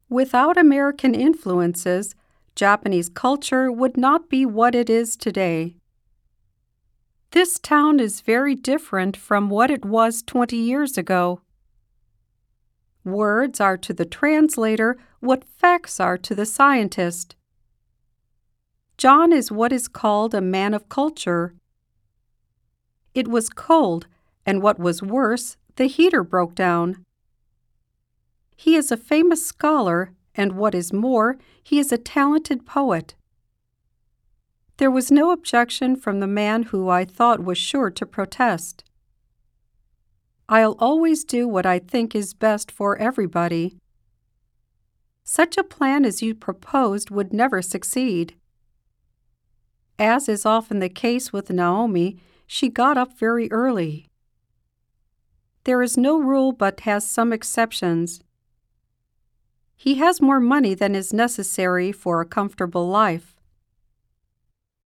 Without American influences, Japanese culture would not be what it is today. This town is very different from what it was 20 years ago. Words are to the translator what facts are to the scientist. John is what is called a man of culture. It was cold, and what was worse, the heater broke down. He is a famous scholar, and what is more, he is a talented poet. There was no objection from the man who I thought was sure to protest. I'll always do what I think is best for everybody. Such a plan as you proposed would never succeed. As is often the case with Naomi, she got up very early. There is no rule but has some exceptions. He has more money than is necessary for a comfortable life.